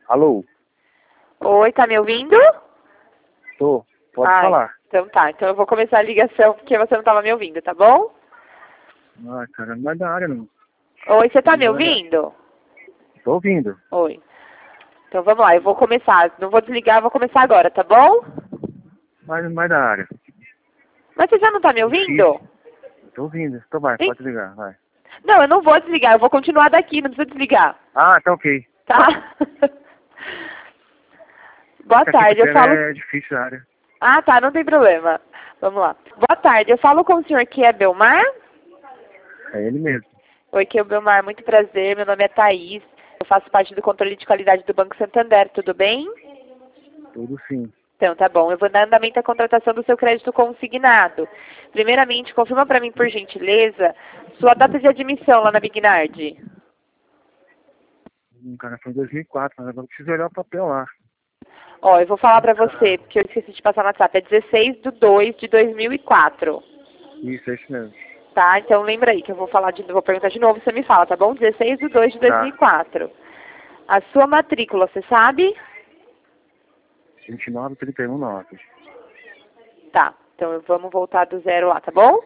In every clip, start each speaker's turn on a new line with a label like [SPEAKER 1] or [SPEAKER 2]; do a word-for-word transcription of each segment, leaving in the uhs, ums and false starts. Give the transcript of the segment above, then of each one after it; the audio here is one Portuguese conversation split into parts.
[SPEAKER 1] Alô?
[SPEAKER 2] Oi, tá me ouvindo?
[SPEAKER 1] Tô. Pode
[SPEAKER 2] Ai,
[SPEAKER 1] falar.
[SPEAKER 2] então tá. Então eu vou começar a ligação porque você não tava me ouvindo, tá bom?
[SPEAKER 1] Ah, cara, não é da área, não.
[SPEAKER 2] Oi, você tá me
[SPEAKER 1] Não é da...
[SPEAKER 2] ouvindo?
[SPEAKER 1] Tô ouvindo.
[SPEAKER 2] Oi. Então vamos lá, eu vou começar. Não vou desligar, eu vou começar agora, tá bom?
[SPEAKER 1] Mas não é da área.
[SPEAKER 2] Mas você já não tá me ouvindo?
[SPEAKER 1] Difícil. Tô ouvindo. Então vai,
[SPEAKER 2] Sim.
[SPEAKER 1] pode ligar, vai.
[SPEAKER 2] Não, eu não vou desligar, eu vou continuar daqui, não precisa desligar.
[SPEAKER 1] Ah, tá ok.
[SPEAKER 2] Tá? Boa
[SPEAKER 1] Porque aqui
[SPEAKER 2] tarde, eu
[SPEAKER 1] pequeno
[SPEAKER 2] falo...
[SPEAKER 1] é difícil a área.
[SPEAKER 2] Ah, tá, não tem problema. Vamos lá. Boa tarde, eu falo com o senhor que é Belmar?
[SPEAKER 1] É ele mesmo.
[SPEAKER 2] Oi, que é o Belmar, muito prazer, meu nome é Thaís. Eu faço parte do controle de qualidade do Banco Santander, tudo bem?
[SPEAKER 1] Tudo sim.
[SPEAKER 2] Então, tá bom. Eu vou dar andamento à contratação do seu crédito consignado. Primeiramente, confirma para mim, por gentileza, sua data de admissão lá na Bignard.
[SPEAKER 1] Um cara foi em dois mil e quatro, mas agora eu preciso olhar o papel lá.
[SPEAKER 2] Ó, eu vou falar para você, porque eu esqueci de passar no WhatsApp. É dezesseis de dois de dois mil e quatro.
[SPEAKER 1] Isso, é isso mesmo.
[SPEAKER 2] Tá? Então, lembra aí que eu vou falar de, vou perguntar de novo, você me fala, tá bom? dezesseis de dois de dois mil e quatro. A sua matrícula, você sabe?
[SPEAKER 1] vinte e nove, trinta e um, nove.
[SPEAKER 2] Tá. Então, vamos voltar do zero lá, tá bom?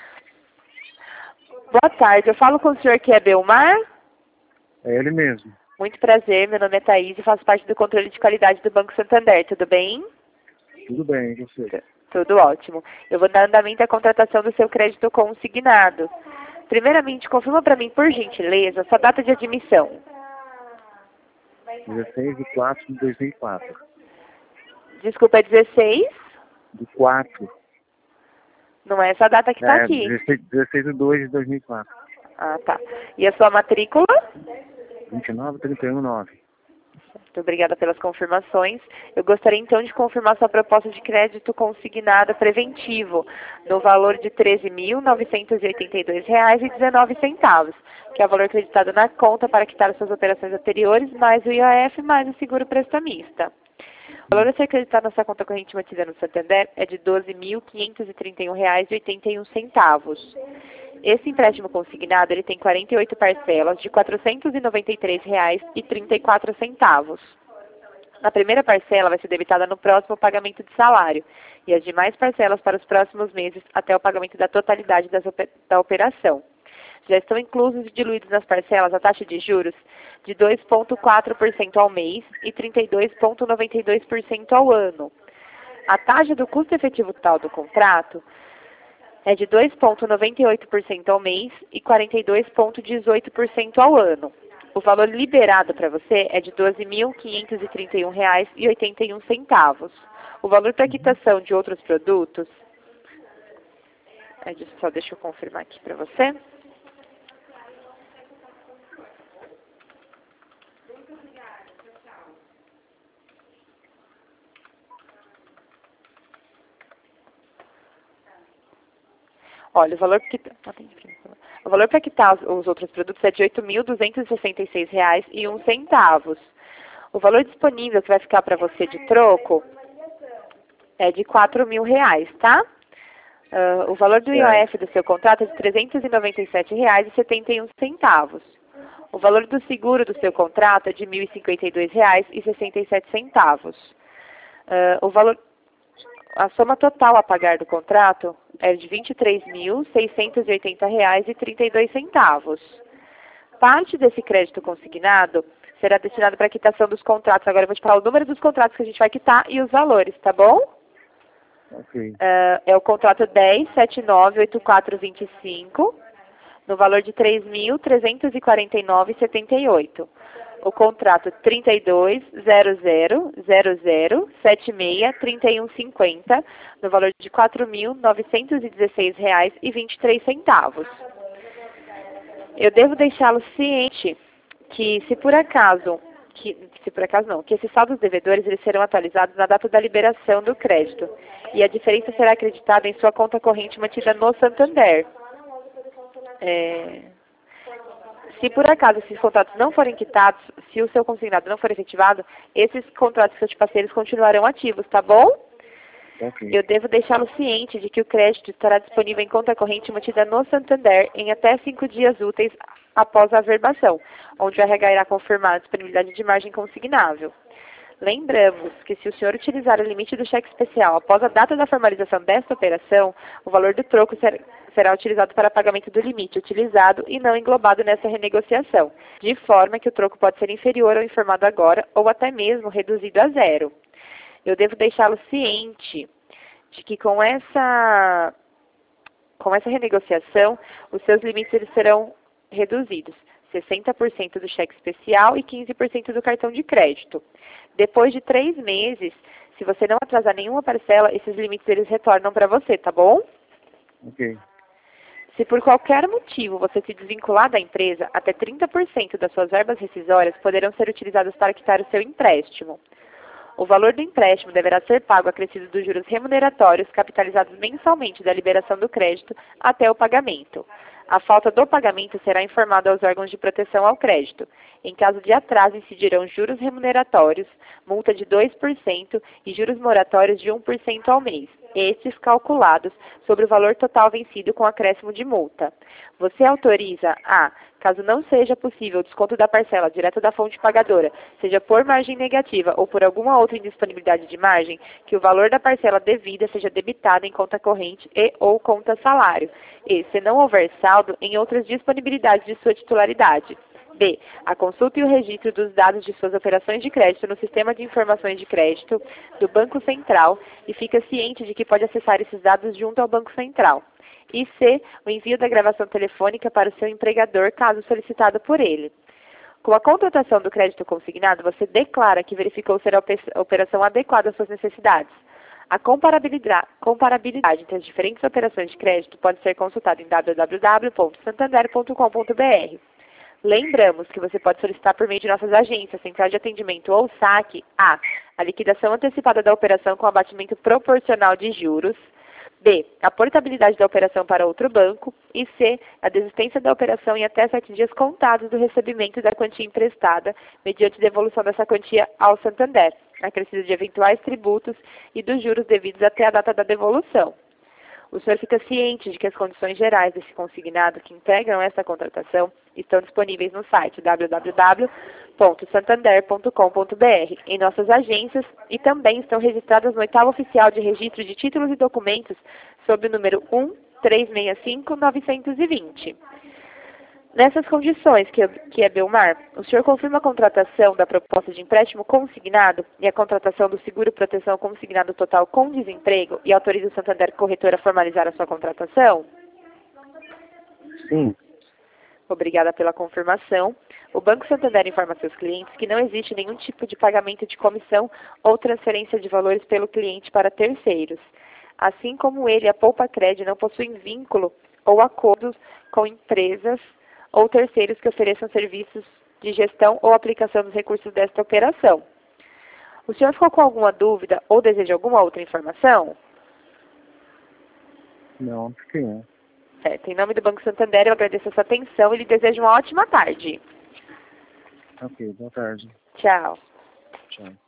[SPEAKER 2] Boa tarde. Eu falo com o senhor que é Belmar?
[SPEAKER 1] É ele mesmo.
[SPEAKER 2] Muito prazer, meu nome é Thaís e faço parte do controle de qualidade do Banco Santander, tudo bem?
[SPEAKER 1] Tudo bem, e você?
[SPEAKER 2] T- Tudo ótimo. Eu vou dar andamento à contratação do seu crédito consignado. Primeiramente, confirma para mim, por gentileza, sua data de admissão.
[SPEAKER 1] dezesseis de quatro de dois mil e quatro.
[SPEAKER 2] Desculpa, é dezesseis?
[SPEAKER 1] Do quatro.
[SPEAKER 2] Não é essa data que está
[SPEAKER 1] É,
[SPEAKER 2] aqui.
[SPEAKER 1] dezesseis de dois de dois mil e quatro.
[SPEAKER 2] Ah, tá. E a sua matrícula?
[SPEAKER 1] vinte e nove, trinta e um, nove.
[SPEAKER 2] Muito obrigada pelas confirmações. Eu gostaria então de confirmar sua proposta de crédito consignada preventivo no valor de treze mil novecentos e oitenta e dois reais e dezenove centavos, que é o valor acreditado na conta para quitar as suas operações anteriores, mais o I O F, mais o seguro prestamista. O valor a ser acreditado na sua conta corrente mantida no Santander é de doze mil quinhentos e trinta e um reais e oitenta e um centavos. Esse empréstimo consignado ele tem quarenta e oito parcelas de quatrocentos e noventa e três reais e trinta e quatro centavos. A primeira parcela vai ser debitada no próximo pagamento de salário e as demais parcelas para os próximos meses até o pagamento da totalidade das oper da operação. Já estão inclusos e diluídos nas parcelas a taxa de juros de dois vírgula quatro por cento ao mês e trinta e dois vírgula noventa e dois por cento ao ano. A taxa do custo efetivo total do contrato é de dois vírgula noventa e oito por cento ao mês e quarenta e dois vírgula dezoito por cento ao ano. O valor liberado para você é de doze mil quinhentos e trinta e um reais e oitenta e um centavos. O valor para quitação de outros produtos, é de, só deixa eu confirmar aqui para você. Olha, o valor para quitar, o valor para quitar os, os outros produtos é de oito mil duzentos e sessenta e seis reais e um centavos. O valor disponível que vai ficar para você de troco é de quatro mil reais, tá? Uh, o valor do I O F do seu contrato é de trezentos e noventa e sete reais e setenta e um centavos. O valor do seguro do seu contrato é de mil e cinquenta e dois reais e sessenta e sete centavos. Uh, o valor, a soma total a pagar do contrato é de vinte e três mil seiscentos e oitenta reais e trinta e dois centavos. Parte desse crédito consignado será destinado para a quitação dos contratos. Agora eu vou te falar o número dos contratos que a gente vai quitar e os valores, tá bom?
[SPEAKER 1] Ok.
[SPEAKER 2] Uh, é o contrato dez sete nove oito quatro dois cinco, no valor de três mil trezentos e quarenta e nove reais e setenta e oito centavos. O contrato trinta e dois zero zero zero zero sete seis trinta e um cinquenta, no valor de quatro mil novecentos e dezesseis reais e vinte e três centavos. Eu devo deixá-lo ciente que, se por acaso, que, se por acaso não, que esses saldos devedores eles serão atualizados na data da liberação do crédito e a diferença será acreditada em sua conta corrente mantida no Santander. É, se por acaso esses contratos não forem quitados, se o seu consignado não for efetivado, esses contratos que eu te passei eles continuarão ativos, tá bom?
[SPEAKER 1] Ok.
[SPEAKER 2] Eu devo deixá-lo ciente de que o crédito estará disponível em conta corrente mantida no Santander em até cinco dias úteis após a averbação, onde o R H irá confirmar a disponibilidade de margem consignável. Lembramos que se o senhor utilizar o limite do cheque especial após a data da formalização desta operação, o valor do troco ser, será utilizado para pagamento do limite utilizado e não englobado nessa renegociação, de forma que o troco pode ser inferior ao informado agora ou até mesmo reduzido a zero. Eu devo deixá-lo ciente de que com essa, com essa renegociação, os seus limites eles serão reduzidos. sessenta por cento do cheque especial e quinze por cento do cartão de crédito. Depois de três meses, se você não atrasar nenhuma parcela, esses limites eles retornam para você, tá bom?
[SPEAKER 1] Ok.
[SPEAKER 2] Se por qualquer motivo você se desvincular da empresa, até trinta por cento das suas verbas rescisórias poderão ser utilizadas para quitar o seu empréstimo. O valor do empréstimo deverá ser pago acrescido dos juros remuneratórios capitalizados mensalmente da liberação do crédito até o pagamento. A falta do pagamento será informada aos órgãos de proteção ao crédito. Em caso de atraso, incidirão juros remuneratórios, multa de dois por cento e juros moratórios de um por cento ao mês, estes calculados sobre o valor total vencido com acréscimo de multa. Você autoriza a, caso não seja possível o desconto da parcela direto da fonte pagadora, seja por margem negativa ou por alguma outra indisponibilidade de margem, que o valor da parcela devida seja debitado em conta corrente e ou conta salário, e, se não houver saldo, em outras disponibilidades de sua titularidade. B. A consulta e o registro dos dados de suas operações de crédito no Sistema de Informações de Crédito do Banco Central e fica ciente de que pode acessar esses dados junto ao Banco Central. E C. O envio da gravação telefônica para o seu empregador, caso solicitado por ele. Com a contratação do crédito consignado, você declara que verificou ser a operação adequada às suas necessidades. A comparabilidade, comparabilidade entre as diferentes operações de crédito pode ser consultada em w w w ponto santander ponto com ponto b r. Lembramos que você pode solicitar por meio de nossas agências, Central de Atendimento ou saque, a. A liquidação antecipada da operação com abatimento proporcional de juros, B. A portabilidade da operação para outro banco e C. A desistência da operação em até sete dias contados do recebimento da quantia emprestada, mediante devolução dessa quantia ao Santander, acrescido de eventuais tributos e dos juros devidos até a data da devolução. O senhor fica ciente de que as condições gerais desse consignado que integram esta contratação estão disponíveis no site w w w ponto santander ponto com ponto b r, em nossas agências, e também estão registradas no oitavo oficial de registro de títulos e documentos sob o número um três seis cinco nove dois zero. Nessas condições que, que é Belmar, o senhor confirma a contratação da proposta de empréstimo consignado e a contratação do seguro proteção consignado total com desemprego e autoriza o Santander Corretora a formalizar a sua contratação?
[SPEAKER 1] Sim.
[SPEAKER 2] Obrigada pela confirmação. O Banco Santander informa a seus clientes que não existe nenhum tipo de pagamento de comissão ou transferência de valores pelo cliente para terceiros. Assim como ele, a Poupa Cred não possuem vínculo ou acordos com empresas ou terceiros que ofereçam serviços de gestão ou aplicação dos recursos desta operação. O senhor ficou com alguma dúvida ou deseja alguma outra informação?
[SPEAKER 1] Não, fiquei não.
[SPEAKER 2] Certo. Em nome do Banco Santander, eu agradeço a sua atenção e lhe desejo uma ótima tarde.
[SPEAKER 1] Ok, boa tarde.
[SPEAKER 2] Tchau.
[SPEAKER 1] Tchau.